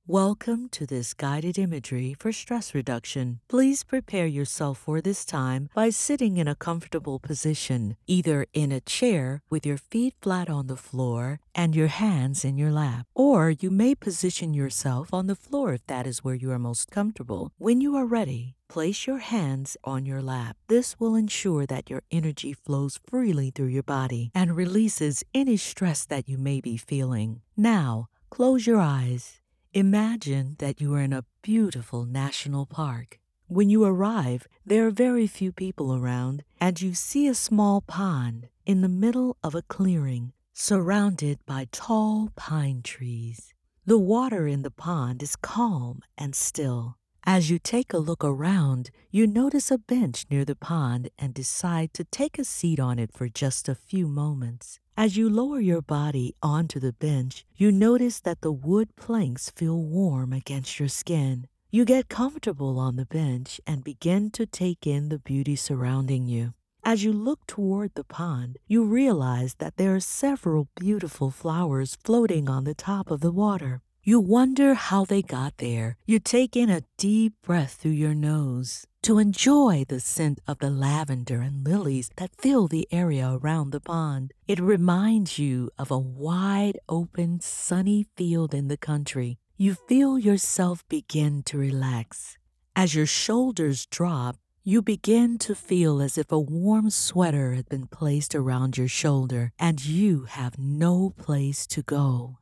Welcome to this guided imagery for stress reduction. Please prepare yourself for this time by sitting in a comfortable position, either in a chair with your feet flat on the floor and your hands in your lap, or you may position yourself on the floor if that is where you are most comfortable. When you are ready, place your hands on your lap. This will ensure that your energy flows freely through your body and releases any stress that you may be feeling. Now, close your eyes. Imagine that you are in a beautiful national park. When you arrive, there are very few people around, and you see a small pond in the middle of a clearing surrounded by tall pine trees. The water in the pond is calm and still. As you take a look around, you notice a bench near the pond and decide to take a seat on it for just a few moments. As you lower your body onto the bench, you notice that the wood planks feel warm against your skin. You get comfortable on the bench and begin to take in the beauty surrounding you. As you look toward the pond, you realize that there are several beautiful flowers floating on the top of the water. You wonder how they got there. You take in a deep breath through your nose to enjoy the scent of the lavender and lilies that fill the area around the pond. It reminds you of a wide open, sunny field in the country. You feel yourself begin to relax. As your shoulders drop, you begin to feel as if a warm sweater had been placed around your shoulder and you have no place to go.